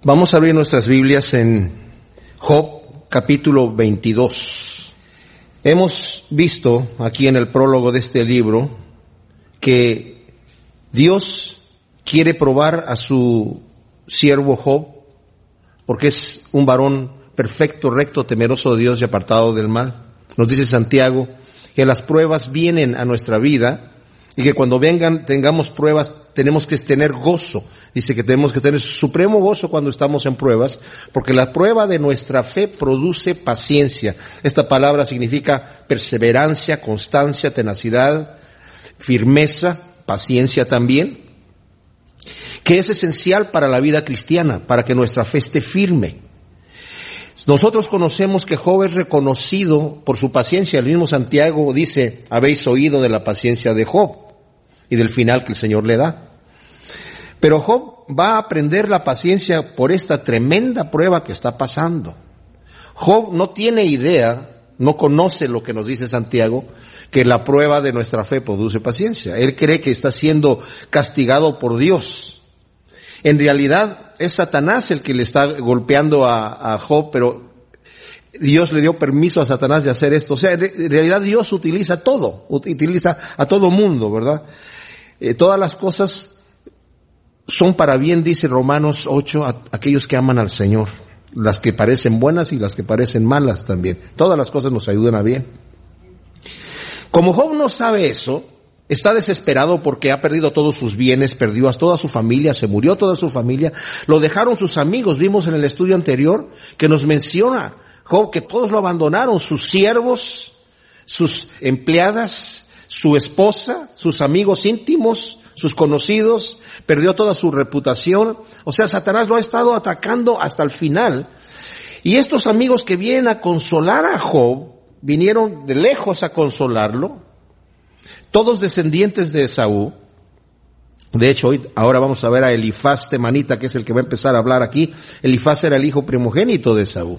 Vamos a abrir nuestras Biblias en Job, capítulo 22. Hemos visto aquí en el prólogo de este libro que Dios quiere probar a su siervo Job, porque es un varón perfecto, recto, temeroso de Dios y apartado del mal. Nos dice Santiago que las pruebas vienen a nuestra vida y que cuando vengan, tengamos pruebas, tenemos que tener gozo. Dice que tenemos que tener supremo gozo cuando estamos en pruebas, porque la prueba de nuestra fe produce paciencia. Esta palabra significa perseverancia, constancia, tenacidad, firmeza, paciencia también, que es esencial para la vida cristiana, para que nuestra fe esté firme. Nosotros conocemos que Job es reconocido por su paciencia. El mismo Santiago dice, habéis oído de la paciencia de Job y del final que el Señor le da. Pero Job va a aprender la paciencia por esta tremenda prueba que está pasando. Job no tiene idea, no conoce lo que nos dice Santiago, que la prueba de nuestra fe produce paciencia. Él cree que está siendo castigado por Dios. En realidad es Satanás el que le está golpeando a Job, pero Dios le dio permiso a Satanás de hacer esto. O sea, en realidad Dios utiliza todo, utiliza a todo mundo, ¿verdad? Todas las cosas son para bien, dice Romanos 8, a aquellos que aman al Señor. Las que parecen buenas y las que parecen malas también. Todas las cosas nos ayudan a bien. Como Job no sabe eso, está desesperado porque ha perdido todos sus bienes, perdió a toda su familia, se murió toda su familia, lo dejaron sus amigos. Vimos en el estudio anterior que nos menciona Job que todos lo abandonaron, sus siervos, sus empleadas, su esposa, sus amigos íntimos, sus conocidos, perdió toda su reputación. O sea, Satanás lo ha estado atacando hasta el final. Y estos amigos que vienen a consolar a Job, vinieron de lejos a consolarlo, todos descendientes de Esaú. De hecho, ahora vamos a ver a Elifaz temanita, que es el que va a empezar a hablar aquí. Elifaz era el hijo primogénito de Esaú.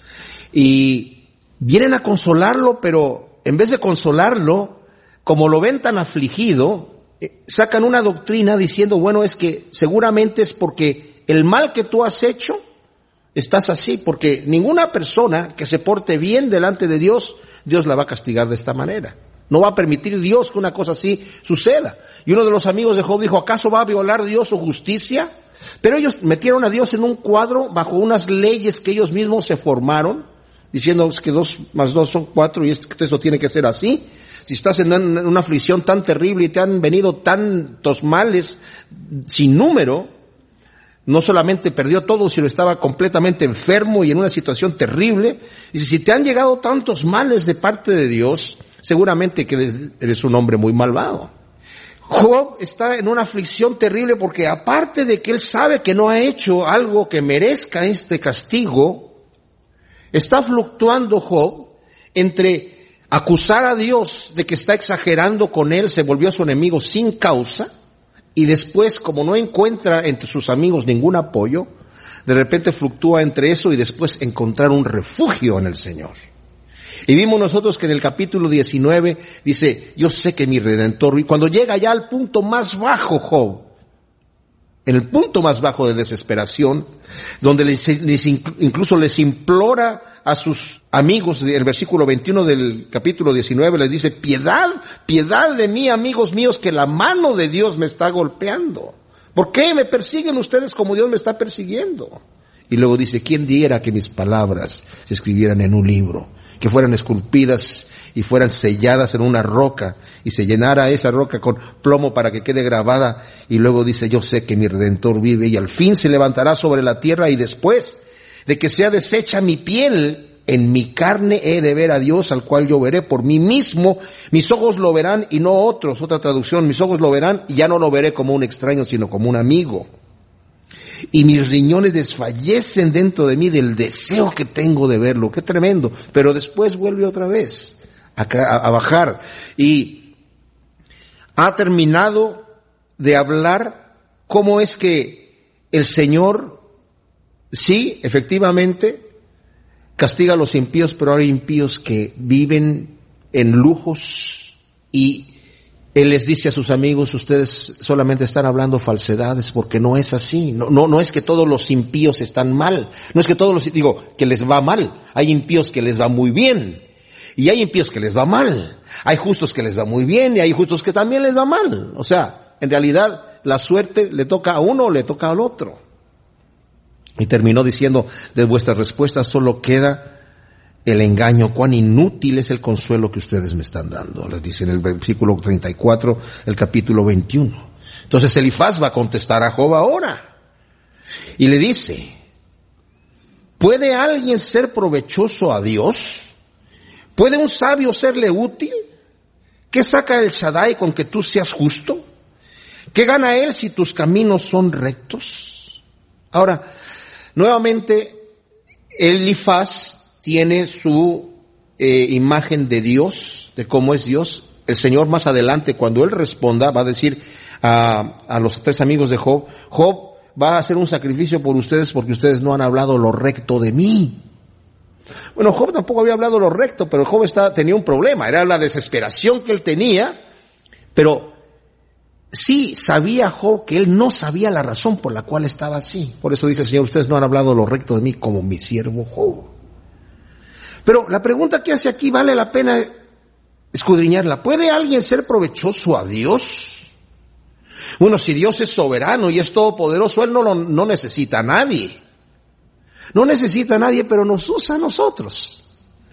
Y vienen a consolarlo, pero en vez de consolarlo, como lo ven tan afligido, sacan una doctrina diciendo, bueno, es que seguramente es porque el mal que tú has hecho, estás así, porque ninguna persona que se porte bien delante de Dios, Dios la va a castigar de esta manera. No va a permitir Dios que una cosa así suceda. Y uno de los amigos de Job dijo, ¿acaso va a violar Dios su justicia? Pero ellos metieron a Dios en un cuadro bajo unas leyes que ellos mismos se formaron, diciendo que 2 más 2 son 4 y esto tiene que ser así. Si estás en una aflicción tan terrible y te han venido tantos males sin número, no solamente perdió todo, sino estaba completamente enfermo y en una situación terrible. Dice, si te han llegado tantos males de parte de Dios, seguramente que eres un hombre muy malvado. Job está en una aflicción terrible porque aparte de que él sabe que no ha hecho algo que merezca este castigo, está fluctuando Job entre acusar a Dios de que está exagerando con él, se volvió su enemigo sin causa, y después, como no encuentra entre sus amigos ningún apoyo, de repente fluctúa entre eso y después encontrar un refugio en el Señor. Y vimos nosotros que en el capítulo 19 dice, yo sé que mi Redentor, y cuando llega ya al punto más bajo Job, en el punto más bajo de desesperación, donde incluso les implora a sus amigos, el versículo 21 del capítulo 19 les dice, piedad de mí, amigos míos, que la mano de Dios me está golpeando. ¿Por qué me persiguen ustedes como Dios me está persiguiendo? Y luego dice, ¿quién diera que mis palabras se escribieran en un libro, que fueran esculpidas y fueran selladas en una roca y se llenara esa roca con plomo para que quede grabada? Y luego dice, yo sé que mi Redentor vive y al fin se levantará sobre la tierra y después de que sea deshecha mi piel, en mi carne he de ver a Dios, al cual yo veré por mí mismo. Mis ojos lo verán y no otros. Otra traducción, mis ojos lo verán y ya no lo veré como un extraño, sino como un amigo. Y mis riñones desfallecen dentro de mí del deseo que tengo de verlo. Qué tremendo. Pero después vuelve otra vez a bajar. Y ha terminado de hablar cómo es que el Señor, sí, efectivamente, castiga a los impíos, pero hay impíos que viven en lujos y Él les dice a sus amigos, ustedes solamente están hablando falsedades porque no es así. No es que todos los impíos están mal. No es que que les va mal. Hay impíos que les va muy bien. Y hay impíos que les va mal. Hay justos que les va muy bien y hay justos que también les va mal. O sea, en realidad la suerte le toca a uno o le toca al otro. Y terminó diciendo, de vuestras respuestas solo queda el engaño. Cuán inútil es el consuelo que ustedes me están dando. Les dice en el versículo 34 del capítulo 21. Entonces Elifaz va a contestar a Job ahora. Y le dice, ¿puede alguien ser provechoso a Dios? ¿Puede un sabio serle útil? ¿Qué saca el Shaddai con que tú seas justo? ¿Qué gana él si tus caminos son rectos? Ahora, nuevamente, Elifaz tiene su imagen de Dios, de cómo es Dios. El Señor más adelante, cuando Él responda, va a decir a los tres amigos de Job, Job va a hacer un sacrificio por ustedes porque ustedes no han hablado lo recto de mí. Bueno, Job tampoco había hablado lo recto, pero Job tenía un problema, era la desesperación que él tenía, pero sí sabía Job que él no sabía la razón por la cual estaba así. Por eso dice el Señor, ustedes no han hablado lo recto de mí como mi siervo Job. Pero la pregunta que hace aquí vale la pena escudriñarla. ¿Puede alguien ser provechoso a Dios? Bueno, si Dios es soberano y es todopoderoso, Él no necesita a nadie. No necesita a nadie, pero nos usa a nosotros.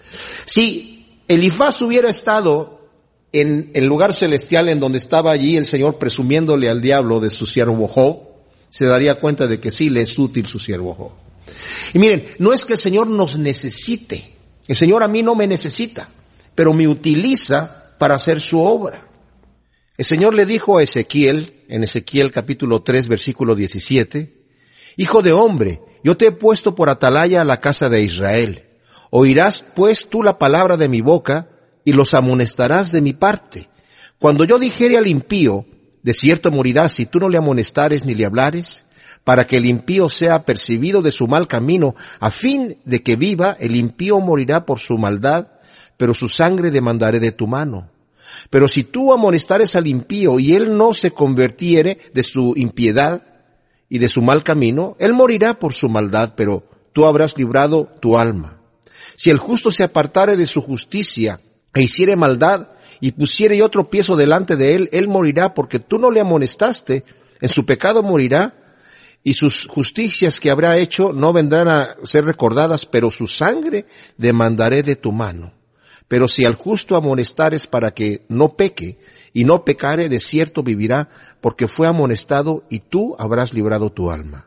Si Elifaz hubiera estado en el lugar celestial en donde estaba allí el Señor presumiéndole al diablo de su siervo Job, se daría cuenta de que sí le es útil su siervo Job. Y miren, no es que el Señor nos necesite. El Señor a mí no me necesita, pero me utiliza para hacer su obra. El Señor le dijo a Ezequiel, en Ezequiel capítulo 3, versículo 17, Hijo de hombre, yo te he puesto por atalaya a la casa de Israel. Oirás pues tú la palabra de mi boca y los amonestarás de mi parte. Cuando yo dijere al impío, de cierto morirás si tú no le amonestares ni le hablares, para que el impío sea percibido de su mal camino, a fin de que viva, el impío morirá por su maldad, pero su sangre demandaré de tu mano. Pero si tú amonestares al impío y él no se convirtiere de su impiedad y de su mal camino, él morirá por su maldad, pero tú habrás librado tu alma. Si el justo se apartare de su justicia e hiciere maldad y pusiere otro tropiezo delante de él, él morirá porque tú no le amonestaste, en su pecado morirá, y sus justicias que habrá hecho no vendrán a ser recordadas, pero su sangre demandaré de tu mano. Pero si al justo amonestares para que no peque, y no pecare, de cierto vivirá, porque fue amonestado, y tú habrás librado tu alma.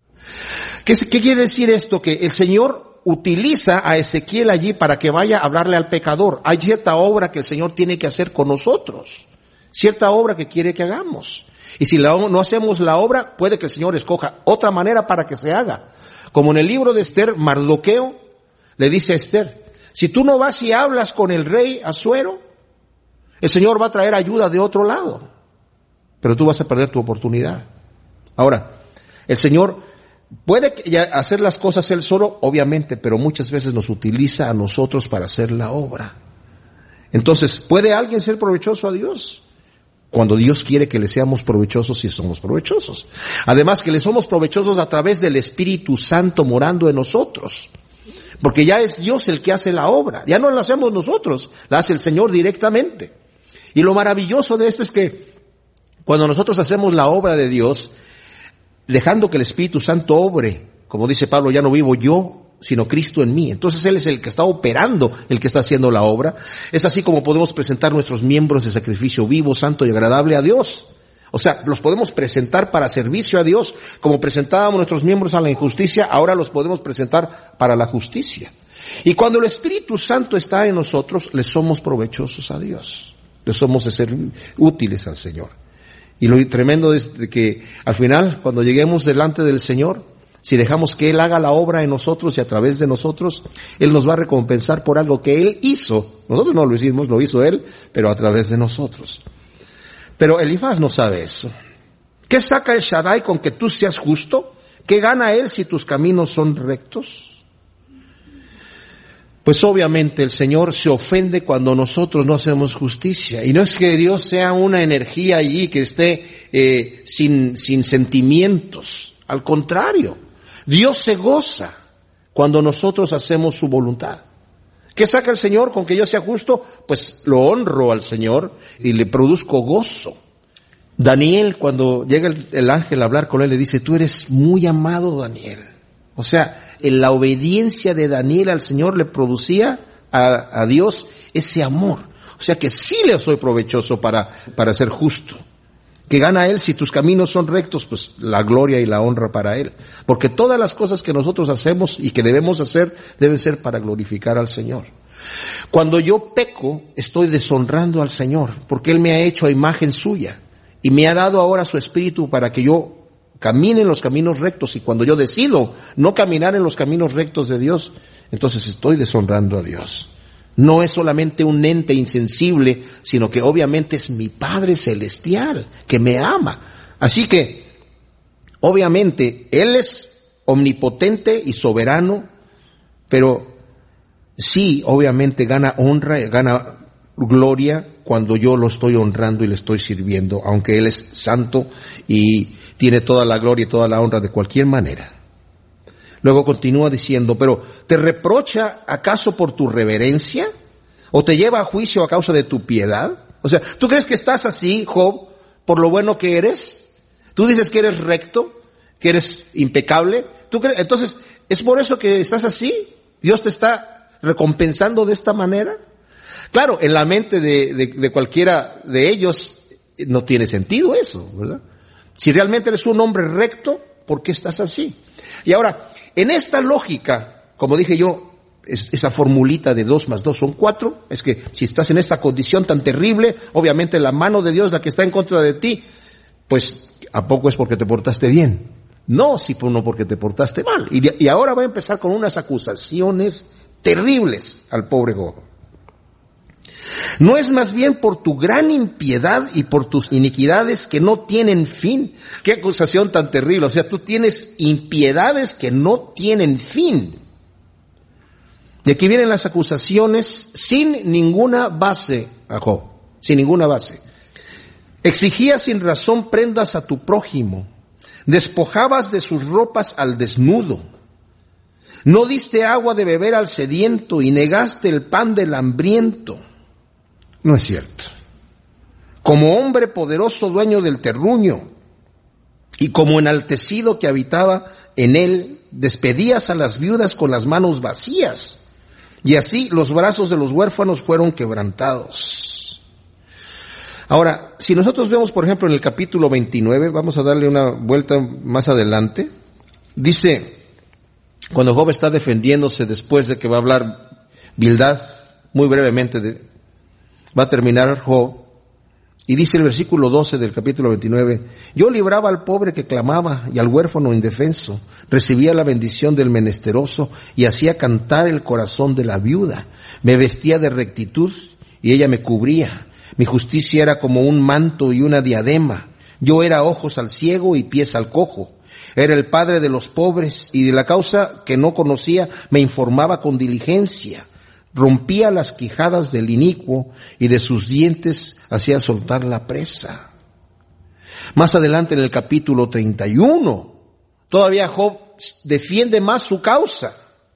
¿Qué quiere decir esto? Que el Señor utiliza a Ezequiel allí para que vaya a hablarle al pecador. Hay cierta obra que el Señor tiene que hacer con nosotros, cierta obra que quiere que hagamos. Y si no hacemos la obra, puede que el Señor escoja otra manera para que se haga. Como en el libro de Esther, Mardoqueo le dice a Esther, si tú no vas y hablas con el rey Asuero, el Señor va a traer ayuda de otro lado, pero tú vas a perder tu oportunidad. Ahora, el Señor puede hacer las cosas Él solo, obviamente, pero muchas veces nos utiliza a nosotros para hacer la obra. Entonces, ¿puede alguien ser provechoso a Dios? Cuando Dios quiere que le seamos provechosos y somos provechosos. Además que le somos provechosos a través del Espíritu Santo morando en nosotros. Porque ya es Dios el que hace la obra. Ya no la hacemos nosotros, la hace el Señor directamente. Y lo maravilloso de esto es que cuando nosotros hacemos la obra de Dios, dejando que el Espíritu Santo obre, como dice Pablo, ya no vivo yo, sino Cristo en mí. Entonces Él es el que está operando, el que está haciendo la obra. Es así como podemos presentar nuestros miembros de sacrificio vivo, santo y agradable a Dios. O sea, los podemos presentar para servicio a Dios. Como presentábamos nuestros miembros a la injusticia, ahora los podemos presentar para la justicia. Y cuando el Espíritu Santo está en nosotros, le somos provechosos a Dios. Le somos de ser útiles al Señor. Y lo tremendo es de que al final, cuando lleguemos delante del Señor, si dejamos que Él haga la obra en nosotros y a través de nosotros, Él nos va a recompensar por algo que Él hizo. Nosotros no lo hicimos, lo hizo Él, pero a través de nosotros. Pero Elifaz no sabe eso. ¿Qué saca el Shaddai con que tú seas justo? ¿Qué gana Él si tus caminos son rectos? Pues obviamente el Señor se ofende cuando nosotros no hacemos justicia. Y no es que Dios sea una energía allí que esté sin sentimientos. Al contrario, Dios se goza cuando nosotros hacemos su voluntad. ¿Qué saca el Señor con que yo sea justo? Pues lo honro al Señor y le produzco gozo. Daniel, cuando llega el ángel a hablar con él, le dice, tú eres muy amado, Daniel. O sea, en la obediencia de Daniel al Señor le producía a Dios ese amor. O sea que sí le soy provechoso para ser justo. Que gana Él si tus caminos son rectos, pues la gloria y la honra para Él. Porque todas las cosas que nosotros hacemos y que debemos hacer, deben ser para glorificar al Señor. Cuando yo peco, estoy deshonrando al Señor, porque Él me ha hecho a imagen suya. Y me ha dado ahora su espíritu para que yo camine en los caminos rectos. Y cuando yo decido no caminar en los caminos rectos de Dios, entonces estoy deshonrando a Dios. No es solamente un ente insensible, sino que obviamente es mi Padre Celestial, que me ama. Así que, obviamente, Él es omnipotente y soberano, pero sí, obviamente gana honra, gana gloria cuando yo lo estoy honrando y le estoy sirviendo, aunque Él es santo y tiene toda la gloria y toda la honra de cualquier manera. Luego continúa diciendo, pero ¿te reprocha acaso por tu reverencia? ¿O te lleva a juicio a causa de tu piedad? O sea, ¿tú crees que estás así, Job, por lo bueno que eres? ¿Tú dices que eres recto, que eres impecable? Entonces, ¿es por eso que estás así? ¿Dios te está recompensando de esta manera? Claro, en la mente de cualquiera de ellos no tiene sentido eso, ¿verdad? Si realmente eres un hombre recto, ¿por qué estás así? Y ahora, en esta lógica, como dije yo, esa formulita de 2 más 2 son 4, es que si estás en esta condición tan terrible, obviamente la mano de Dios, la que está en contra de ti, pues ¿a poco es porque te portaste bien? No, no porque te portaste mal. Y ahora va a empezar con unas acusaciones terribles al pobre Job. ¿No es más bien por tu gran impiedad y por tus iniquidades que no tienen fin? Qué acusación tan terrible. O sea, tú tienes impiedades que no tienen fin. Y aquí vienen las acusaciones sin ninguna base a Job, sin ninguna base. Exigías sin razón prendas a tu prójimo, despojabas de sus ropas al desnudo, no diste agua de beber al sediento y negaste el pan del hambriento. No es cierto. Como hombre poderoso dueño del terruño y como enaltecido que habitaba en él, despedías a las viudas con las manos vacías y así los brazos de los huérfanos fueron quebrantados. Ahora, si nosotros vemos, por ejemplo, en el capítulo 29, vamos a darle una vuelta más adelante, dice, cuando Job está defendiéndose después de que va a hablar Bildad, muy brevemente va a terminar Job, y dice el versículo 12 del capítulo 29, yo libraba al pobre que clamaba y al huérfano indefenso, recibía la bendición del menesteroso y hacía cantar el corazón de la viuda, me vestía de rectitud y ella me cubría, mi justicia era como un manto y una diadema, yo era ojos al ciego y pies al cojo, era el padre de los pobres y de la causa que no conocía me informaba con diligencia, rompía las quijadas del inicuo y de sus dientes hacía soltar la presa. Más adelante en el capítulo 31, todavía Job defiende más su causa.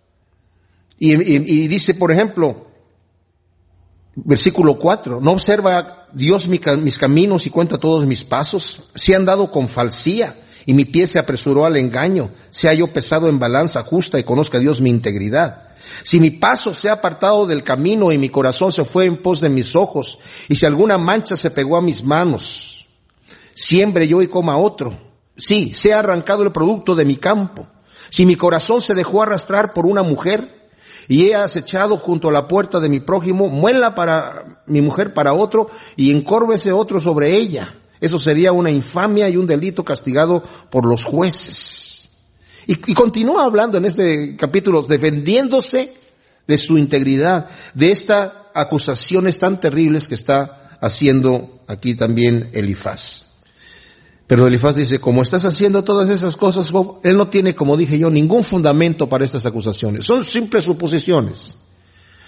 Y dice, por ejemplo, versículo 4, ¿no observa Dios mis caminos y cuenta todos mis pasos? Si he andado con falsía y mi pie se apresuró al engaño, sea yo pesado en balanza justa y conozca Dios mi integridad. Si mi paso se ha apartado del camino y mi corazón se fue en pos de mis ojos, y si alguna mancha se pegó a mis manos, siembre yo y coma otro. Sí, se ha arrancado el producto de mi campo. Si mi corazón se dejó arrastrar por una mujer, y he acechado junto a la puerta de mi prójimo, muela para mi mujer para otro, y encórvese otro sobre ella. Eso sería una infamia y un delito castigado por los jueces. Y continúa hablando en este capítulo, defendiéndose de su integridad, de estas acusaciones tan terribles que está haciendo aquí también Elifaz. Pero Elifaz dice, como estás haciendo todas esas cosas, Job, él no tiene, como dije yo, ningún fundamento para estas acusaciones. Son simples suposiciones.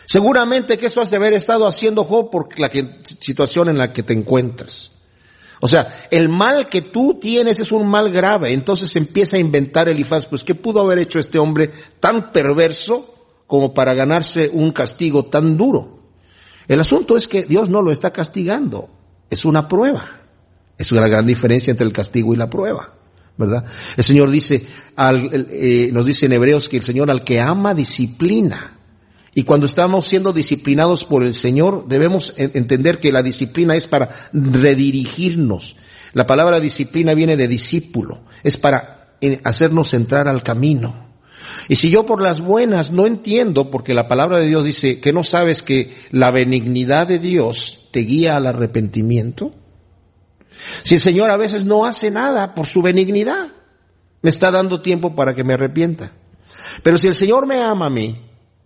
Seguramente que eso has de haber estado haciendo, Job, por la situación en la que te encuentras. O sea, el mal que tú tienes es un mal grave. Entonces empieza a inventar Elifaz, pues ¿qué pudo haber hecho este hombre tan perverso como para ganarse un castigo tan duro? El asunto es que Dios no lo está castigando, es una prueba. Es una gran diferencia entre el castigo y la prueba, ¿verdad? El Señor dice, nos dice en Hebreos que el Señor al que ama disciplina. Y cuando estamos siendo disciplinados por el Señor, debemos entender que la disciplina es para redirigirnos. La palabra disciplina viene de discípulo, es para hacernos entrar al camino. Y si yo por las buenas no entiendo, porque la palabra de Dios dice que no sabes que la benignidad de Dios te guía al arrepentimiento. Si el Señor a veces no hace nada por su benignidad, me está dando tiempo para que me arrepienta. Pero si el Señor me ama a mí,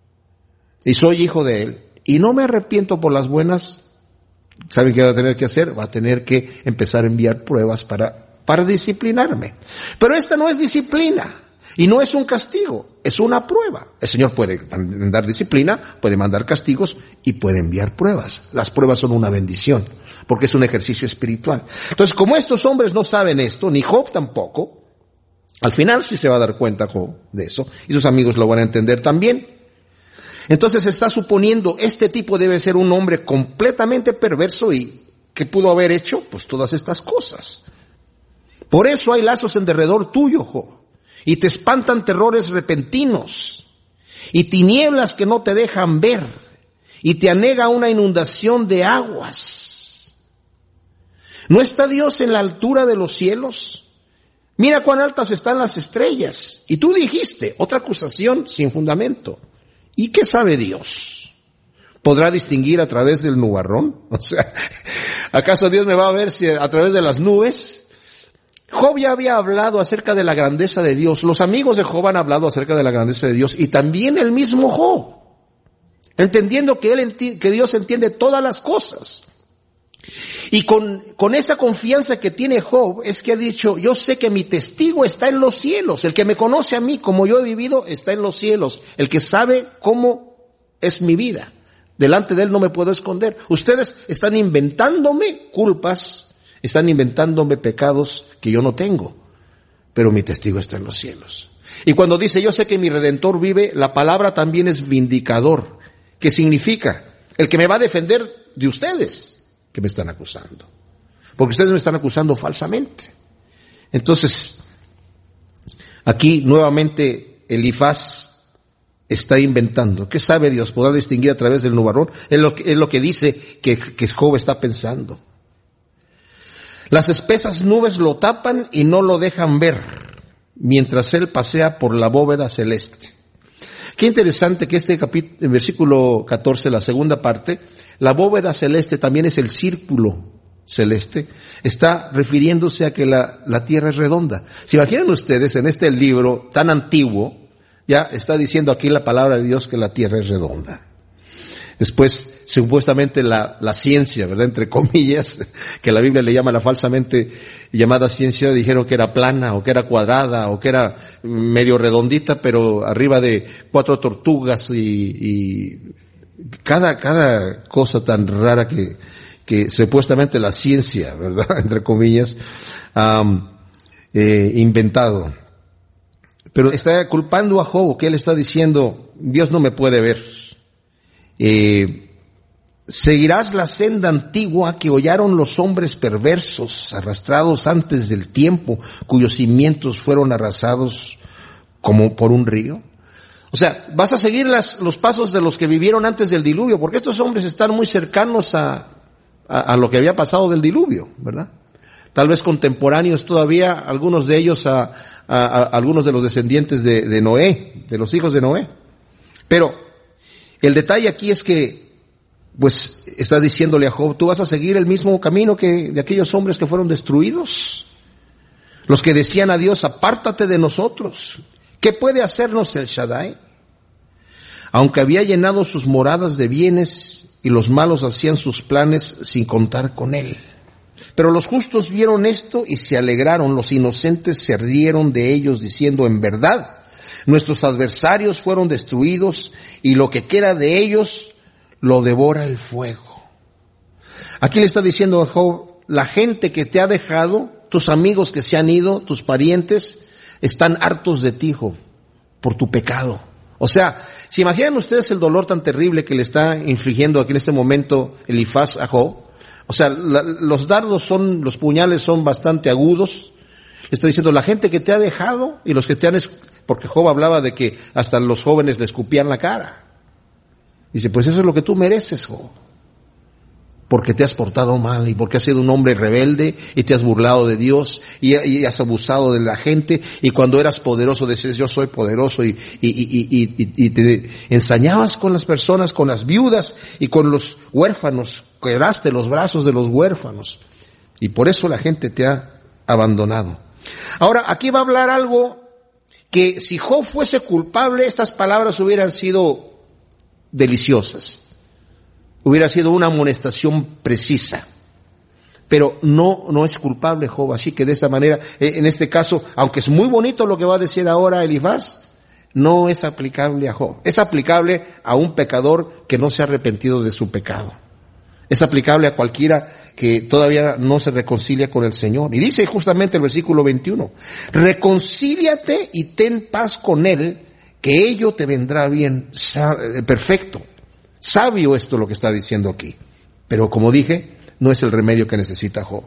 y soy hijo de Él, y no me arrepiento por las buenas, ¿saben qué va a tener que hacer? Va a tener que empezar a enviar pruebas para disciplinarme. Pero esta no es disciplina, y no es un castigo, es una prueba. El Señor puede mandar disciplina, puede mandar castigos, y puede enviar pruebas. Las pruebas son una bendición, porque es un ejercicio espiritual. Entonces, como estos hombres no saben esto, ni Job tampoco, al final sí se va a dar cuenta Job de eso, y sus amigos lo van a entender también. Entonces está suponiendo, este tipo debe ser un hombre completamente perverso y ¿qué pudo haber hecho? Pues todas estas cosas. Por eso hay lazos en derredor tuyo, Job, y te espantan terrores repentinos, y tinieblas que no te dejan ver, y te anega una inundación de aguas. ¿No está Dios en la altura de los cielos? Mira cuán altas están las estrellas. Y tú dijiste, otra acusación sin fundamento. ¿Y qué sabe Dios? ¿Podrá distinguir a través del nubarrón? O sea, ¿acaso Dios me va a ver si a través de las nubes? Job ya había hablado acerca de la grandeza de Dios. Los amigos de Job han hablado acerca de la grandeza de Dios y también el mismo Job, entendiendo que Dios entiende todas las cosas. Y con esa confianza que tiene Job es que ha dicho, yo sé que mi testigo está en los cielos, el que me conoce a mí como yo he vivido está en los cielos, el que sabe cómo es mi vida, delante de él no me puedo esconder. Ustedes están inventándome culpas, están inventándome pecados que yo no tengo, pero mi testigo está en los cielos. Y cuando dice, yo sé que mi Redentor vive, la palabra también es vindicador, que significa el que me va a defender de ustedes que me están acusando, porque ustedes me están acusando falsamente. Entonces, aquí nuevamente Elifaz está inventando. ¿Qué sabe Dios? ¿Podrá distinguir a través del nubarrón? Es lo que dice que Job está pensando. Las espesas nubes lo tapan y no lo dejan ver, mientras él pasea por la bóveda celeste. Qué interesante que el versículo 14, la segunda parte, la bóveda celeste también es el círculo celeste, está refiriéndose a que la tierra es redonda. ¿Se imaginan ustedes en este libro tan antiguo, ya está diciendo aquí la palabra de Dios que la tierra es redonda? Después, supuestamente la ciencia, ¿verdad? Entre comillas, que la Biblia le llama la falsamente llamada ciencia, dijeron que era plana, o que era cuadrada, o que era medio redondita, pero arriba de 4 tortugas y cada cosa tan rara que supuestamente la ciencia, ¿verdad? Entre comillas, inventado. Pero está culpando a Job, que él está diciendo, Dios no me puede ver. Seguirás la senda antigua que hollaron los hombres perversos, arrastrados antes del tiempo, cuyos cimientos fueron arrasados como por un río. O sea, vas a seguir los pasos de los que vivieron antes del diluvio, porque estos hombres están muy cercanos a lo que había pasado del diluvio, ¿verdad? Tal vez contemporáneos todavía, algunos de ellos a algunos de los descendientes de Noé, de los hijos de Noé. Pero el detalle aquí es que, pues, está diciéndole a Job, tú vas a seguir el mismo camino que de aquellos hombres que fueron destruidos. Los que decían a Dios, apártate de nosotros. ¿Qué puede hacernos el Shaddai? Aunque había llenado sus moradas de bienes y los malos hacían sus planes sin contar con él. Pero los justos vieron esto y se alegraron, los inocentes se rieron de ellos diciendo, en verdad, nuestros adversarios fueron destruidos y lo que queda de ellos lo devora el fuego. Aquí le está diciendo a Job, la gente que te ha dejado, tus amigos que se han ido, tus parientes, están hartos de ti, Job, por tu pecado. O sea, ¿se imaginan ustedes el dolor tan terrible que le está infligiendo aquí en este momento Elifaz a Job? O sea, los puñales son bastante agudos. Le está diciendo, la gente que te ha dejado y los que te han... Porque Job hablaba de que hasta los jóvenes le escupían la cara. Dice, pues eso es lo que tú mereces, Job. Porque te has portado mal y porque has sido un hombre rebelde y te has burlado de Dios y has abusado de la gente, y cuando eras poderoso decías yo soy poderoso y te ensañabas con las personas, con las viudas y con los huérfanos, quebraste los brazos de los huérfanos y por eso la gente te ha abandonado. Ahora aquí va a hablar algo que si Job fuese culpable, estas palabras hubieran sido deliciosas. Hubiera sido una amonestación precisa. Pero no es culpable Job, así que de esa manera, en este caso, aunque es muy bonito lo que va a decir ahora Elifaz, no es aplicable a Job. Es aplicable a un pecador que no se ha arrepentido de su pecado. Es aplicable a cualquiera que todavía no se reconcilia con el Señor. Y dice justamente el versículo 21, reconcíliate y ten paz con él, que ello te vendrá bien, perfecto. Sabio esto lo que está diciendo aquí. Pero como dije, no es el remedio que necesita Job.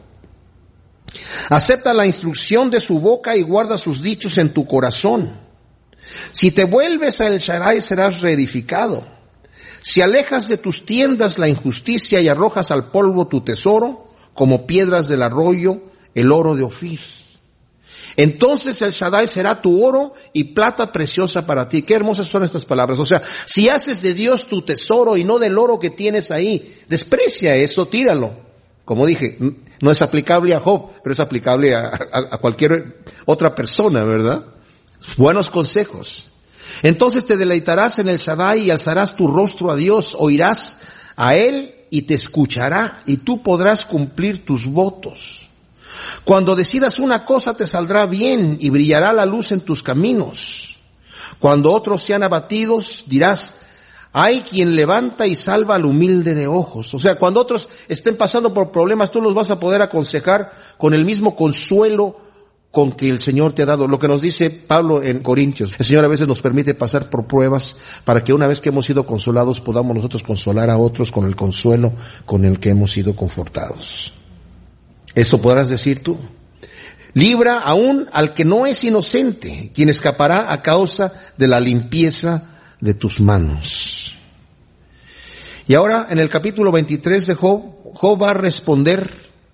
Acepta la instrucción de su boca y guarda sus dichos en tu corazón. Si te vuelves a El Shaddai serás reedificado. Si alejas de tus tiendas la injusticia y arrojas al polvo tu tesoro, como piedras del arroyo, el oro de Ofir. Entonces El Shaddai será tu oro y plata preciosa para ti. Qué hermosas son estas palabras. O sea, si haces de Dios tu tesoro y no del oro que tienes ahí, desprecia eso, tíralo. Como dije, no es aplicable a Job, pero es aplicable a cualquier otra persona, ¿verdad? Buenos consejos. Entonces te deleitarás en El Shaddai y alzarás tu rostro a Dios, oirás a Él y te escuchará y tú podrás cumplir tus votos. Cuando decidas una cosa te saldrá bien y brillará la luz en tus caminos. Cuando otros sean abatidos dirás, hay quien levanta y salva al humilde de ojos. O sea, cuando otros estén pasando por problemas, tú los vas a poder aconsejar con el mismo consuelo con que el Señor te ha dado. Lo que nos dice Pablo en Corintios. El Señor a veces nos permite pasar por pruebas para que una vez que hemos sido consolados podamos nosotros consolar a otros con el consuelo con el que hemos sido confortados. Eso podrás decir tú. Libra aún al que no es inocente, quien escapará a causa de la limpieza de tus manos. Y ahora en el capítulo 23 de Job, Job va a responder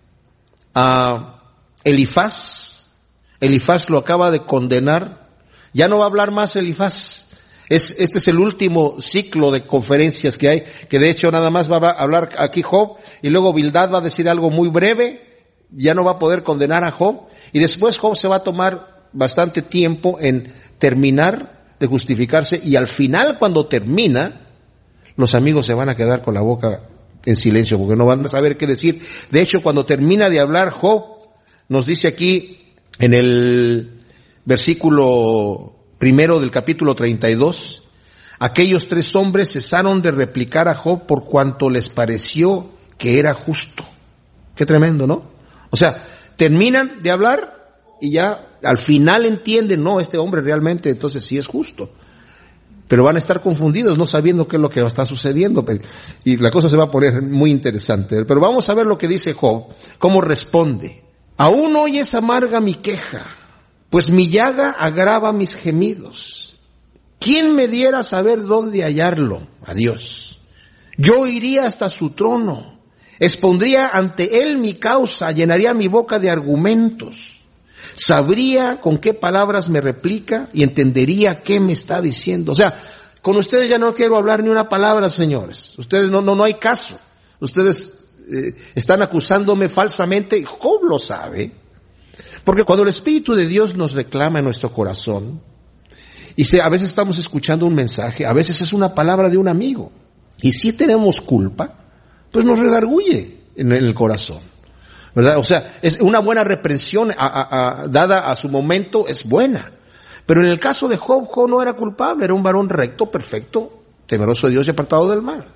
a Elifaz. Elifaz lo acaba de condenar. Ya no va a hablar más Elifaz. Este es el último ciclo de conferencias que hay, que de hecho nada más va a hablar aquí Job, y luego Bildad va a decir algo muy breve. Ya no va a poder condenar a Job, y después Job se va a tomar bastante tiempo en terminar de justificarse, y al final cuando termina, los amigos se van a quedar con la boca en silencio, porque no van a saber qué decir. De hecho, cuando termina de hablar Job, nos dice aquí en el versículo 1 del capítulo 32, aquellos 3 hombres cesaron de replicar a Job por cuanto les pareció que era justo. Qué tremendo, ¿no? O sea, terminan de hablar y ya al final entienden, no, este hombre realmente entonces sí es justo. Pero van a estar confundidos, no sabiendo qué es lo que está sucediendo. Y la cosa se va a poner muy interesante. Pero vamos a ver lo que dice Job, cómo responde. Aún hoy es amarga mi queja, pues mi llaga agrava mis gemidos. ¿Quién me diera saber dónde hallarlo? A Dios. Yo iría hasta su trono. Expondría ante él mi causa, llenaría mi boca de argumentos. Sabría con qué palabras me replica y entendería qué me está diciendo. O sea, con ustedes ya no quiero hablar ni una palabra, señores. Ustedes no hay caso. Ustedes están acusándome falsamente y Job lo sabe. Porque cuando el Espíritu de Dios nos reclama en nuestro corazón, y a veces estamos escuchando un mensaje, a veces es una palabra de un amigo, y si tenemos culpa, pues nos redarguye en el corazón, ¿verdad? O sea, es una buena reprensión dada a su momento, es buena. Pero en el caso de Job, Job no era culpable, era un varón recto, perfecto, temeroso de Dios y apartado del mal.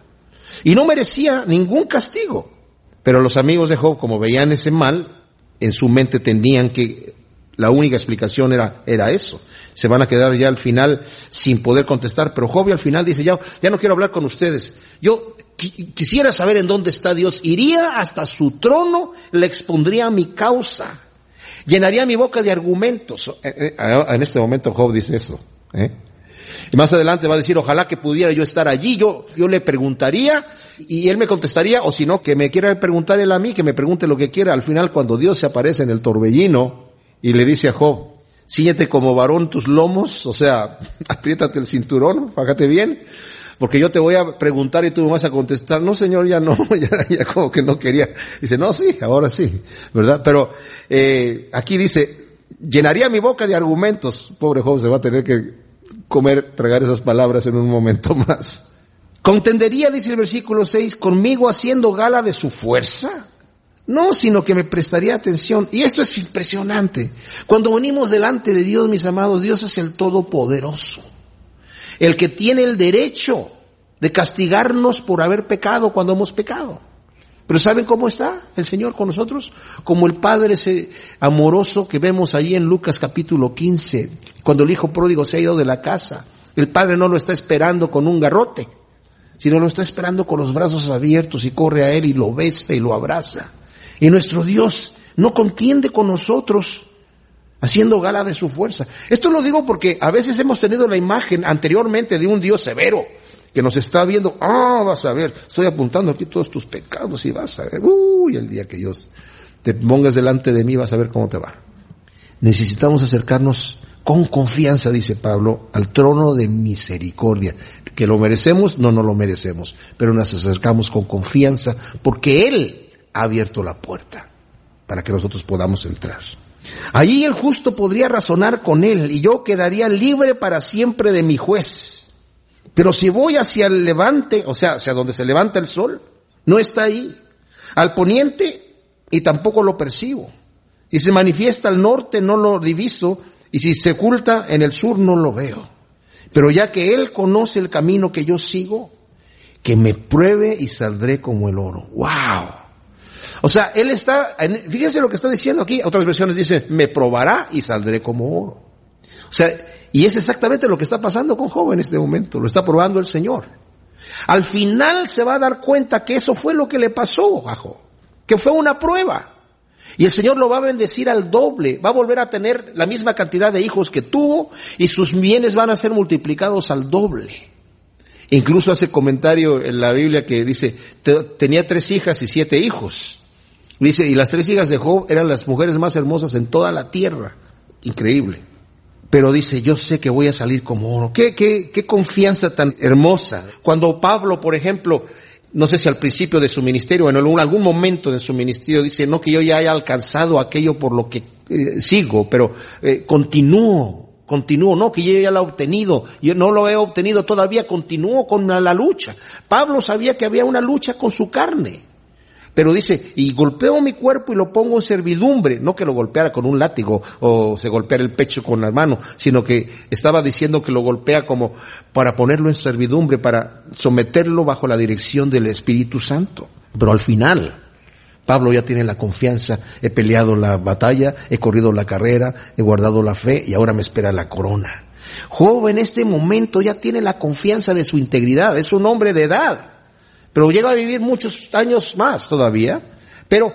y no merecía ningún castigo. Pero los amigos de Job, como veían ese mal, en su mente tenían que la única explicación era eso. Se van a quedar ya al final sin poder contestar. Pero Job al final dice, ya no quiero hablar con ustedes. Yo quisiera saber en dónde está Dios. Iría hasta su trono, le expondría mi causa. Llenaría mi boca de argumentos. En este momento Job dice eso. Y más adelante va a decir, ojalá que pudiera yo estar allí. Yo le preguntaría y él me contestaría, o si no, que me quiera preguntar él a mí, que me pregunte lo que quiera. Al final, cuando Dios se aparece en el torbellino y le dice a Job, ciñete como varón tus lomos, o sea, apriétate el cinturón, fájate bien, porque yo te voy a preguntar y tú me vas a contestar. No, Señor, ya no, ya como que no quería. Dice, no, sí, ahora sí, ¿verdad? Pero aquí dice, llenaría mi boca de argumentos. Pobre Job se va a tener que tragar esas palabras en un momento más. ¿Contendería, dice el versículo 6, conmigo haciendo gala de su fuerza? No, sino que me prestaría atención. Y esto es impresionante. Cuando venimos delante de Dios, mis amados, Dios es el Todopoderoso, el que tiene el derecho de castigarnos por haber pecado cuando hemos pecado. Pero ¿saben cómo está el Señor con nosotros? Como el Padre ese amoroso que vemos ahí en Lucas capítulo 15, cuando el hijo pródigo se ha ido de la casa. El Padre no lo está esperando con un garrote, sino lo está esperando con los brazos abiertos y corre a él y lo besa y lo abraza. Y nuestro Dios no contiende con nosotros haciendo gala de su fuerza. Esto lo digo porque a veces hemos tenido la imagen anteriormente de un Dios severo que nos está viendo. Vas a ver, estoy apuntando aquí todos tus pecados y vas a ver. El día que Dios te pongas delante de mí vas a ver cómo te va. Necesitamos acercarnos con confianza, dice Pablo, al trono de misericordia. ¿Que lo merecemos? No lo merecemos, pero nos acercamos con confianza porque Él ha abierto la puerta para que nosotros podamos entrar. Allí el justo podría razonar con Él y yo quedaría libre para siempre de mi juez. Pero si voy hacia el levante, o sea, hacia donde se levanta el sol, no está ahí. Al poniente, y tampoco lo percibo. Si se manifiesta al norte, no lo diviso, y si se oculta en el sur, no lo veo. Pero ya que Él conoce el camino que yo sigo, que me pruebe y saldré como el oro. ¡Wow! O sea, Él está, fíjense lo que está diciendo aquí. Otras versiones dicen, me probará y saldré como oro. O sea, y es exactamente lo que está pasando con Job en este momento. Lo está probando el Señor. Al final se va a dar cuenta que eso fue lo que le pasó a Job, que fue una prueba. Y el Señor lo va a bendecir al doble, va a volver a tener la misma cantidad de hijos que tuvo y sus bienes van a ser multiplicados al doble. Incluso hace comentario en la Biblia que dice, tenía 3 hijas y 7 hijos. Dice, y las 3 hijas de Job eran las mujeres más hermosas en toda la tierra. Increíble. Pero dice, yo sé que voy a salir como oro. Qué confianza tan hermosa. Cuando Pablo, por ejemplo, no sé si al principio de su ministerio o en algún momento de su ministerio dice, no que yo ya haya alcanzado aquello por lo que sigo, pero continúo, no que yo ya lo he obtenido, yo no lo he obtenido todavía, continúo con la lucha. Pablo sabía que había una lucha con su carne. Pero dice, y golpeo mi cuerpo y lo pongo en servidumbre, no que lo golpeara con un látigo o se golpeara el pecho con la mano, sino que estaba diciendo que lo golpea como para ponerlo en servidumbre, para someterlo bajo la dirección del Espíritu Santo. Pero al final, Pablo ya tiene la confianza, he peleado la batalla, he corrido la carrera, he guardado la fe y ahora me espera la corona. Job en este momento ya tiene la confianza de su integridad, es un hombre de edad. Pero llega a vivir muchos años más todavía, pero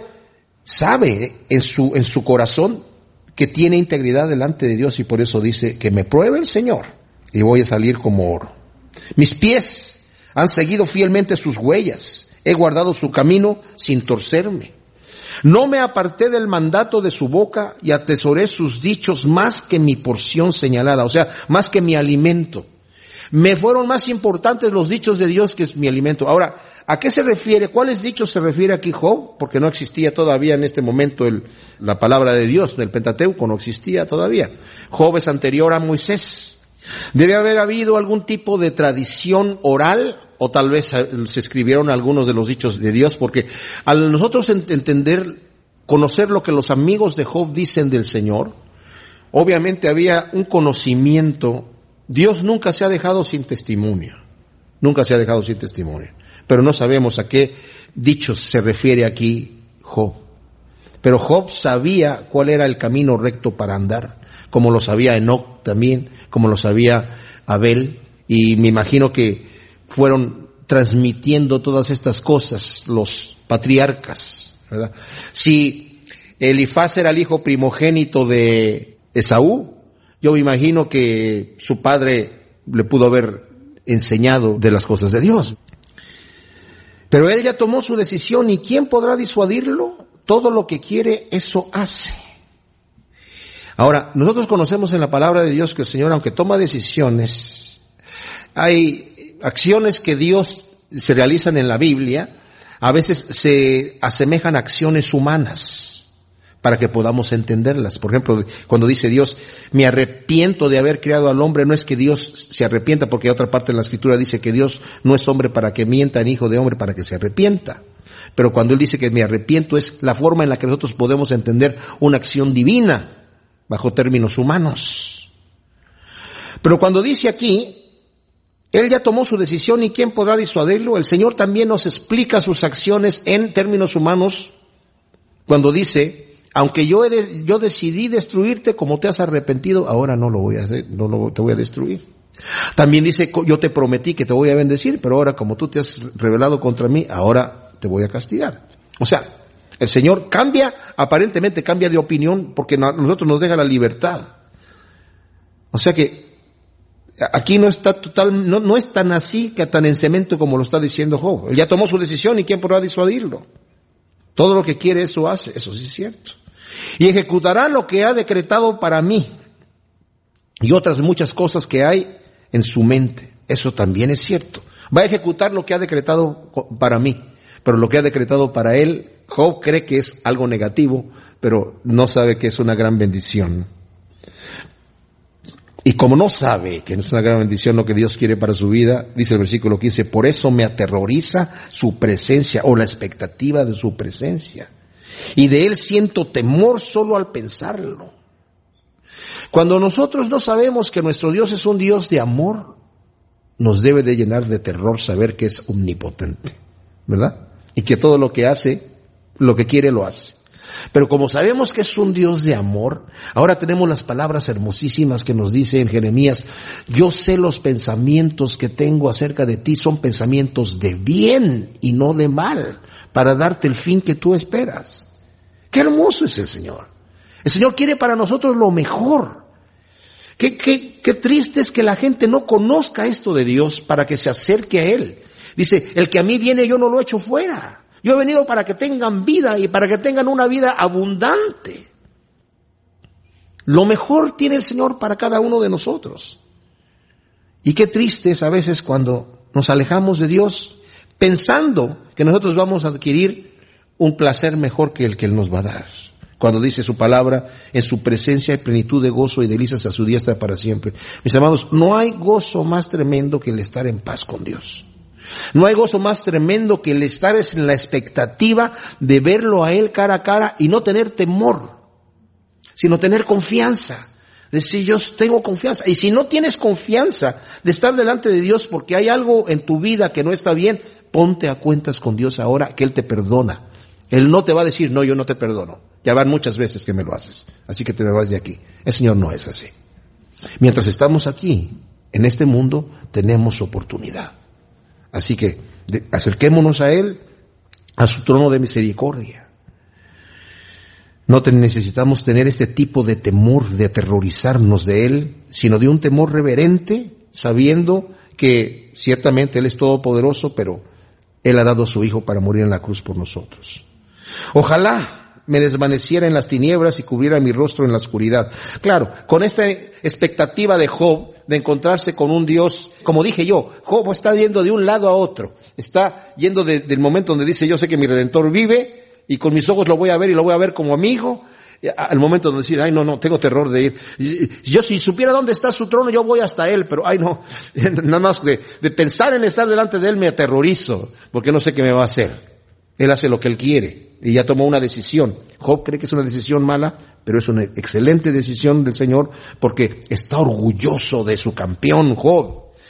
sabe en su corazón que tiene integridad delante de Dios y por eso dice que me pruebe el Señor y voy a salir como oro. Mis pies han seguido fielmente sus huellas, he guardado su camino sin torcerme. No me aparté del mandato de su boca y atesoré sus dichos más que mi porción señalada, o sea, más que mi alimento. Me fueron más importantes los dichos de Dios que es mi alimento. Ahora, ¿a qué se refiere? ¿Cuáles dichos se refiere aquí Job? Porque no existía todavía en este momento la palabra de Dios, del Pentateuco, no existía todavía. Job es anterior a Moisés. Debe haber habido algún tipo de tradición oral, o tal vez se escribieron algunos de los dichos de Dios, porque al nosotros entender, conocer lo que los amigos de Job dicen del Señor, obviamente había un conocimiento. Dios nunca se ha dejado sin testimonio. Nunca se ha dejado sin testimonio. pero no sabemos a qué dichos se refiere aquí Job. Pero Job sabía cuál era el camino recto para andar, como lo sabía Enoc también, como lo sabía Abel, y me imagino que fueron transmitiendo todas estas cosas los patriarcas, ¿verdad? Si Elifaz era el hijo primogénito de Esaú, yo me imagino que su padre le pudo haber enseñado de las cosas de Dios. Pero él ya tomó su decisión, ¿y quién podrá disuadirlo? Todo lo que quiere, eso hace. Ahora, nosotros conocemos en la palabra de Dios que el Señor, aunque toma decisiones, hay acciones que Dios se realizan en la Biblia, a veces se asemejan a acciones humanas para que podamos entenderlas. Por ejemplo, cuando dice Dios, me arrepiento de haber creado al hombre, no es que Dios se arrepienta, porque hay otra parte de la Escritura dice que Dios no es hombre para que mienta, ni hijo de hombre para que se arrepienta. Pero cuando Él dice que me arrepiento, es la forma en la que nosotros podemos entender una acción divina bajo términos humanos. Pero cuando dice aquí, Él ya tomó su decisión, ¿y quién podrá disuadirlo? El Señor también nos explica sus acciones en términos humanos cuando dice, aunque yo decidí destruirte, como te has arrepentido, ahora no lo voy a hacer, te voy a destruir. También dice, yo te prometí que te voy a bendecir, pero ahora como tú te has rebelado contra mí, ahora te voy a castigar. O sea, el Señor aparentemente cambia de opinión porque nosotros nos deja la libertad. O sea que aquí no está no es tan así, que tan en cemento como lo está diciendo Job. Él ya tomó su decisión, ¿y quién podrá disuadirlo? Todo lo que quiere, eso hace, eso sí es cierto. Y ejecutará lo que ha decretado para mí y otras muchas cosas que hay en su mente. Eso también es cierto. Va a ejecutar lo que ha decretado para mí, pero lo que ha decretado para él, Job cree que es algo negativo, pero no sabe que es una gran bendición. Y como no sabe que es una gran bendición lo que Dios quiere para su vida, dice el versículo 15, por eso me aterroriza su presencia o la expectativa de su presencia. Y de Él siento temor solo al pensarlo. Cuando nosotros no sabemos que nuestro Dios es un Dios de amor, nos debe de llenar de terror saber que es omnipotente, ¿verdad? Y que todo lo que hace, lo que quiere lo hace. Pero como sabemos que es un Dios de amor, ahora tenemos las palabras hermosísimas que nos dice en Jeremías, yo sé los pensamientos que tengo acerca de ti, son pensamientos de bien y no de mal, para darte el fin que tú esperas. Qué hermoso es el Señor. El Señor quiere para nosotros lo mejor. Qué triste es que la gente no conozca esto de Dios para que se acerque a Él. Dice, el que a mí viene yo no lo echo fuera. Yo he venido para que tengan vida y para que tengan una vida abundante. Lo mejor tiene el Señor para cada uno de nosotros. Y qué triste es a veces cuando nos alejamos de Dios pensando que nosotros vamos a adquirir un placer mejor que el que Él nos va a dar. Cuando dice su palabra, en su presencia hay plenitud de gozo y delicias a su diestra para siempre. Mis amados, no hay gozo más tremendo que el estar en paz con Dios. No hay gozo más tremendo que el estar en la expectativa de verlo a Él cara a cara y no tener temor, sino tener confianza. Decir, yo tengo confianza. Y si no tienes confianza de estar delante de Dios porque hay algo en tu vida que no está bien, ponte a cuentas con Dios ahora, que Él te perdona. Él no te va a decir, no, yo no te perdono. Ya van muchas veces que me lo haces, así que te me vas de aquí. El Señor no es así. Mientras estamos aquí, en este mundo, tenemos oportunidad. Así que acerquémonos a Él, a su trono de misericordia. No necesitamos tener este tipo de temor, de aterrorizarnos de Él, sino de un temor reverente, sabiendo que ciertamente Él es todopoderoso, pero Él ha dado a su Hijo para morir en la cruz por nosotros. Ojalá me desvaneciera en las tinieblas y cubriera mi rostro en la oscuridad. Claro, con esta expectativa de Job, de encontrarse con un Dios, como dije yo, Job está yendo de un lado a otro, está yendo del momento donde dice, yo sé que mi Redentor vive, y con mis ojos lo voy a ver y lo voy a ver como amigo, al momento donde decir, ay no, tengo terror de ir. Yo si supiera dónde está su trono, yo voy hasta Él, pero ay no, nada más de pensar en estar delante de Él me aterrorizo, porque no sé qué me va a hacer. Él hace lo que Él quiere y ya tomó una decisión. Job cree que es una decisión mala, pero es una excelente decisión del Señor porque está orgulloso de su campeón Job.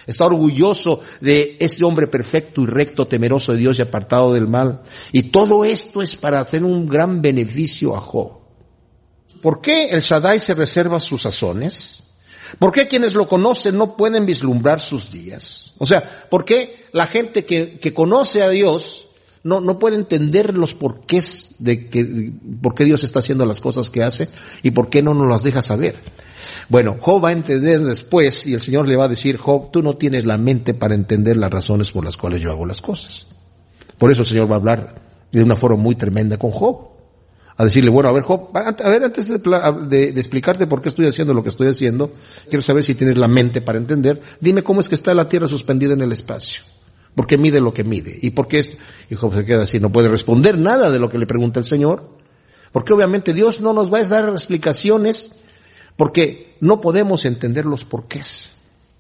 Está orgulloso de este hombre perfecto y recto, temeroso de Dios y apartado del mal. Y todo esto es para hacer un gran beneficio a Job. ¿Por qué el Shaddai se reserva sus sazones? ¿Por qué quienes lo conocen no pueden vislumbrar sus días? O sea, ¿por qué la gente que conoce a Dios no puede entender los porqués por qué Dios está haciendo las cosas que hace y por qué no nos las deja saber? Bueno, Job va a entender después y el Señor le va a decir: Job, tú no tienes la mente para entender las razones por las cuales yo hago las cosas. Por eso el Señor va a hablar de una forma muy tremenda con Job. A decirle: bueno, a ver, Job, antes de explicarte por qué estoy haciendo lo que estoy haciendo, quiero saber si tienes la mente para entender. Dime cómo es que está la tierra suspendida en el espacio. ¿Por qué mide lo que mide? ¿Y por qué es? Y Job se queda así, no puede responder nada de lo que le pregunta el Señor. Porque obviamente Dios no nos va a dar explicaciones porque no podemos entender los porqués.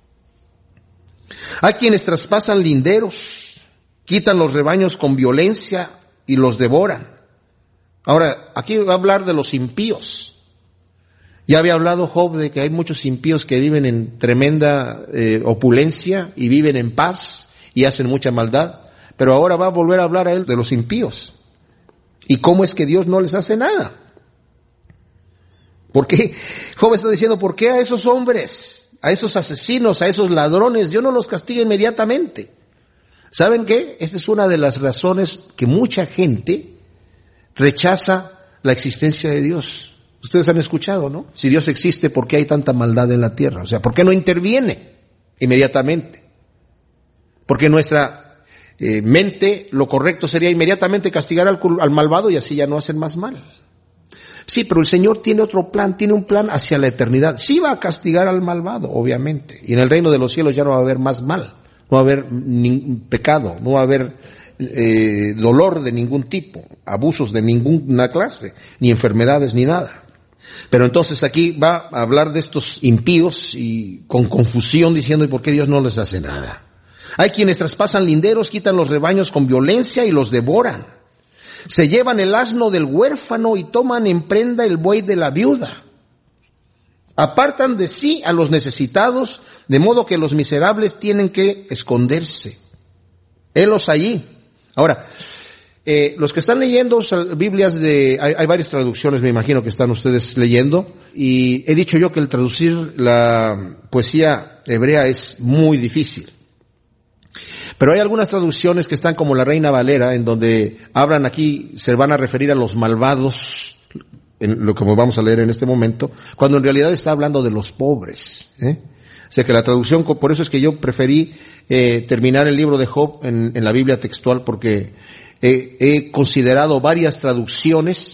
Hay quienes traspasan linderos, quitan los rebaños con violencia y los devoran. Ahora, aquí va a hablar de los impíos. Ya había hablado Job de que hay muchos impíos que viven en tremenda opulencia y viven en paz y hacen mucha maldad. Pero ahora va a volver a hablar a él de los impíos. ¿Y cómo es que Dios no les hace nada? ¿Por qué? Job está diciendo: ¿por qué a esos hombres, a esos asesinos, a esos ladrones, Dios no los castiga inmediatamente? ¿Saben qué? Esa es una de las razones que mucha gente rechaza la existencia de Dios. Ustedes han escuchado, ¿no? Si Dios existe, ¿por qué hay tanta maldad en la tierra? O sea, ¿por qué no interviene inmediatamente? Porque nuestra mente, lo correcto sería inmediatamente castigar al malvado y así ya no hacen más mal. Sí, pero el Señor tiene otro plan, tiene un plan hacia la eternidad. Sí va a castigar al malvado, obviamente. Y en el reino de los cielos ya no va a haber más mal, no va a haber ningún pecado, no va a haber dolor de ningún tipo, abusos de ninguna clase, ni enfermedades ni nada. Pero entonces aquí va a hablar de estos impíos y con confusión diciendo: ¿y por qué Dios no les hace nada? Hay quienes traspasan linderos, quitan los rebaños con violencia y los devoran. Se llevan el asno del huérfano y toman en prenda el buey de la viuda. Apartan de sí a los necesitados, de modo que los miserables tienen que esconderse. Helos allí. Ahora, los que están leyendo Biblias hay varias traducciones, me imagino que están ustedes leyendo, y he dicho yo que el traducir la poesía hebrea es muy difícil. Pero hay algunas traducciones que están como la Reina Valera, en donde hablan aquí, se van a referir a los malvados, en lo que vamos a leer en este momento, cuando en realidad está hablando de los pobres, O sea que la traducción, por eso es que yo preferí terminar el libro de Job en la Biblia textual, porque he considerado varias traducciones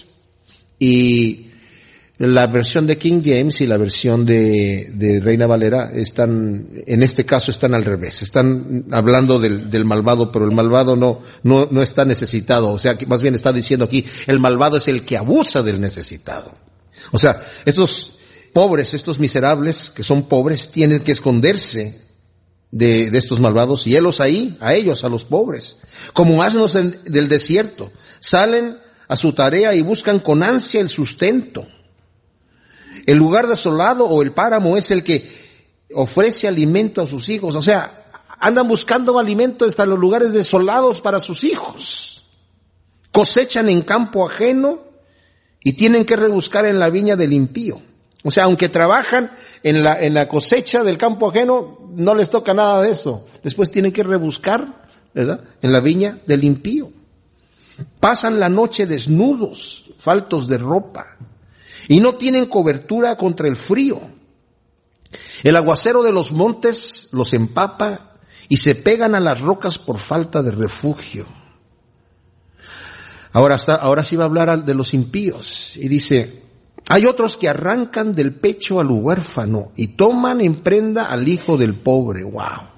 y la versión de King James y la versión de Reina Valera en este caso están al revés. Están hablando del malvado, pero el malvado no está necesitado. O sea, que más bien está diciendo aquí, el malvado es el que abusa del necesitado. O sea, estos pobres, estos miserables que son pobres, tienen que esconderse de estos malvados y helos ahí, a ellos, a los pobres. Como asnos del desierto, salen a su tarea y buscan con ansia el sustento. El lugar desolado o el páramo es el que ofrece alimento a sus hijos. O sea, andan buscando alimento hasta los lugares desolados para sus hijos. Cosechan en campo ajeno y tienen que rebuscar en la viña del impío. O sea, aunque trabajan en la cosecha del campo ajeno, no les toca nada de eso. Después tienen que rebuscar, ¿verdad?, en la viña del impío. Pasan la noche desnudos, faltos de ropa, y no tienen cobertura contra el frío. El aguacero de los montes los empapa y se pegan a las rocas por falta de refugio. Ahora sí va a hablar de los impíos y dice: hay otros que arrancan del pecho al huérfano y toman en prenda al hijo del pobre. ¡Wow!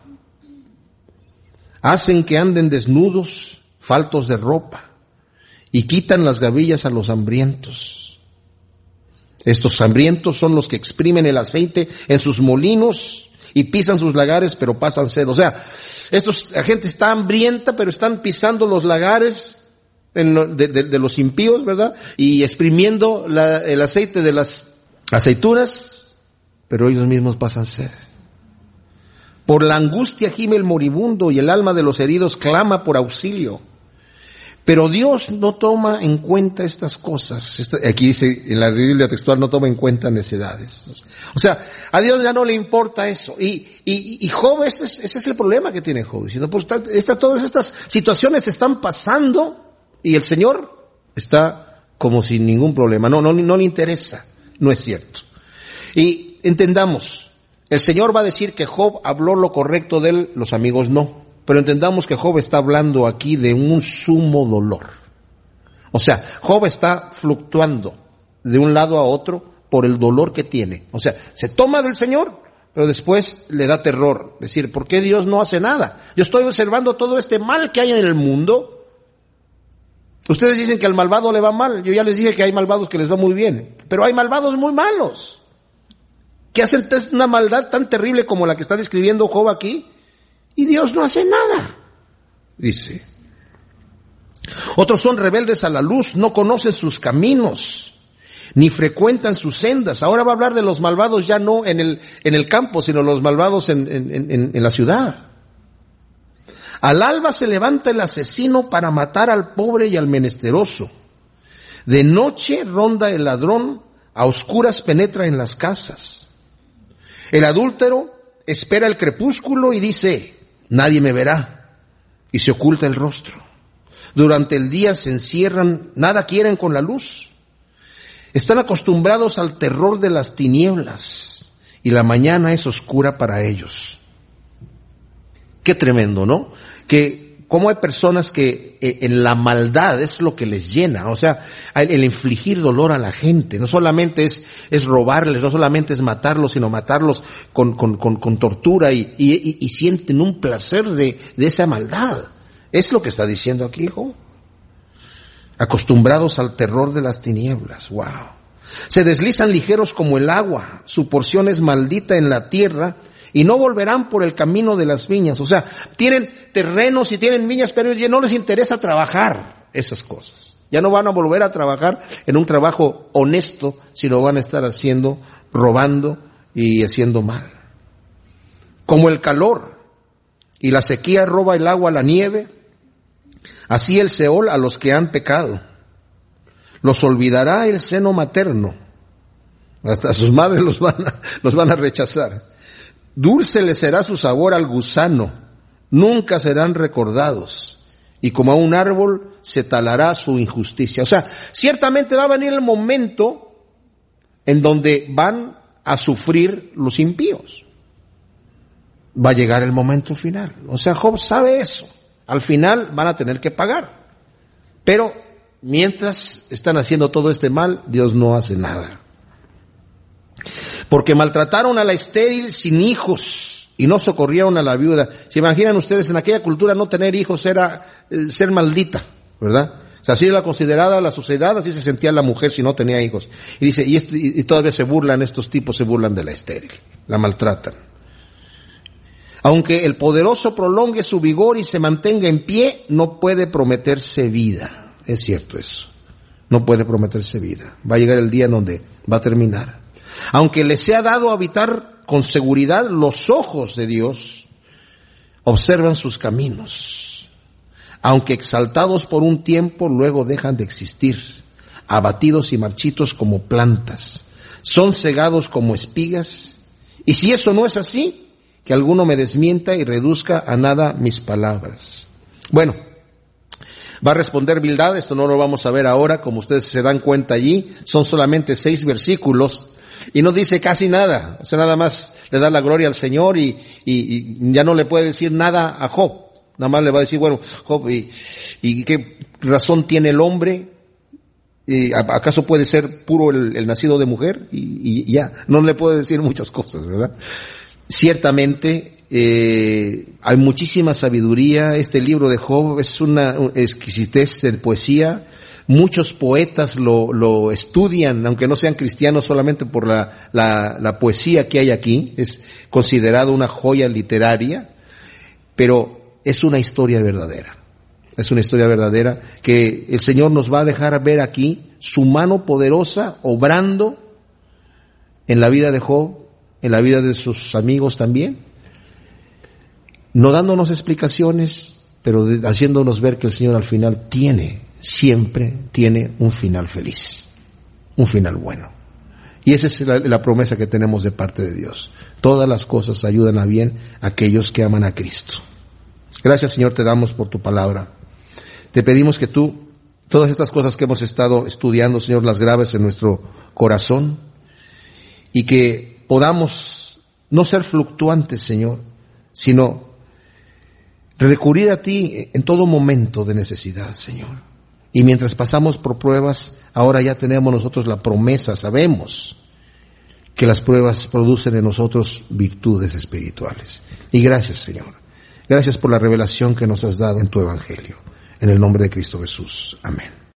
Hacen que anden desnudos, faltos de ropa, y quitan las gavillas a los hambrientos. Estos hambrientos son los que exprimen el aceite en sus molinos y pisan sus lagares, pero pasan sed. O sea, la gente está hambrienta, pero están pisando los lagares de los impíos, ¿verdad? Y exprimiendo el aceite de las aceitunas, pero ellos mismos pasan sed. Por la angustia gime el moribundo y el alma de los heridos clama por auxilio. Pero Dios no toma en cuenta estas cosas. Aquí dice en la Biblia textual, no toma en cuenta necedades. O sea, a Dios ya no le importa eso. Y Job, ese es el problema que tiene Job. Diciendo, pues todas estas situaciones están pasando y el Señor está como sin ningún problema. No le interesa. No es cierto. Y entendamos, el Señor va a decir que Job habló lo correcto de él, los amigos no. Pero entendamos que Job está hablando aquí de un sumo dolor. O sea, Job está fluctuando de un lado a otro por el dolor que tiene. O sea, se toma del Señor, pero después le da terror. Decir, ¿por qué Dios no hace nada? Yo estoy observando todo este mal que hay en el mundo. Ustedes dicen que al malvado le va mal. Yo ya les dije que hay malvados que les va muy bien. Pero hay malvados muy malos, que hacen una maldad tan terrible como la que está describiendo Job aquí. Y Dios no hace nada, dice. Otros son rebeldes a la luz, no conocen sus caminos, ni frecuentan sus sendas. Ahora va a hablar de los malvados ya no en el campo, sino los malvados en la ciudad. Al alba se levanta el asesino para matar al pobre y al menesteroso. De noche ronda el ladrón, a oscuras penetra en las casas. El adúltero espera el crepúsculo y dice, nadie me verá, y se oculta el rostro. Durante el día se encierran, nada quieren con la luz. Están acostumbrados al terror de las tinieblas, y la mañana es oscura para ellos. Qué tremendo, ¿no? Que cómo hay personas que en la maldad es lo que les llena. O sea, el infligir dolor a la gente. No solamente es robarles, no solamente es matarlos, sino matarlos con tortura y sienten un placer de esa maldad. Es lo que está diciendo aquí, hijo. Acostumbrados al terror de las tinieblas. Wow. Se deslizan ligeros como el agua. Su porción es maldita en la tierra. Y no volverán por el camino de las viñas. O sea, tienen terrenos y tienen viñas, pero ya no les interesa trabajar esas cosas. Ya no van a volver a trabajar en un trabajo honesto, sino van a estar robando y haciendo mal. Como el calor y la sequía roba el agua a la nieve, así el Seol a los que han pecado. Los olvidará el seno materno. Hasta sus madres los van a rechazar. Dulce le será su sabor al gusano, nunca serán recordados, y como a un árbol se talará su injusticia. O sea, ciertamente va a venir el momento en donde van a sufrir los impíos. Va a llegar el momento final. O sea, Job sabe eso. Al final van a tener que pagar. Pero mientras están haciendo todo este mal, Dios no hace nada. Porque maltrataron a la estéril sin hijos y no socorrieron a la viuda. ¿Se imaginan ustedes? En aquella cultura no tener hijos era ser maldita, ¿verdad? O sea, así era considerada la sociedad, así se sentía la mujer si no tenía hijos. Y dice, y todavía estos tipos se burlan de la estéril, la maltratan. Aunque el poderoso prolongue su vigor y se mantenga en pie, no puede prometerse vida. Es cierto eso. No puede prometerse vida. Va a llegar el día en donde va a terminar. Aunque les sea dado habitar con seguridad, los ojos de Dios observan sus caminos. Aunque exaltados por un tiempo, luego dejan de existir, abatidos y marchitos como plantas. Son cegados como espigas. Y si eso no es así, que alguno me desmienta y reduzca a nada mis palabras. Bueno, va a responder Bildad, esto no lo vamos a ver ahora, como ustedes se dan cuenta allí, son solamente 6 versículos. Y no dice casi nada, o sea, nada más le da la gloria al Señor y ya no le puede decir nada a Job. Nada más le va a decir, bueno, Job, ¿y qué razón tiene el hombre? ¿Acaso puede ser puro el nacido de mujer? Y ya, no le puede decir muchas cosas, ¿verdad? Ciertamente, hay muchísima sabiduría. Este libro de Job es una exquisitez de poesía. Muchos poetas lo estudian, aunque no sean cristianos, solamente por la poesía que hay aquí. Es considerado una joya literaria, pero es una historia verdadera. Es una historia verdadera que el Señor nos va a dejar ver aquí su mano poderosa obrando en la vida de Job, en la vida de sus amigos también. no dándonos explicaciones, pero haciéndonos ver que el Señor al final siempre tiene un final feliz, un final bueno. Y esa es la promesa que tenemos de parte de Dios. Todas las cosas ayudan a bien a aquellos que aman a Cristo. Gracias, Señor, te damos por tu palabra. Te pedimos que tú, todas estas cosas que hemos estado estudiando, Señor, las grabes en nuestro corazón y que podamos no ser fluctuantes, Señor, sino recurrir a ti en todo momento de necesidad, Señor. Y mientras pasamos por pruebas, ahora ya tenemos nosotros la promesa, sabemos que las pruebas producen en nosotros virtudes espirituales. Y gracias, Señor. Gracias por la revelación que nos has dado en tu Evangelio. En el nombre de Cristo Jesús. Amén.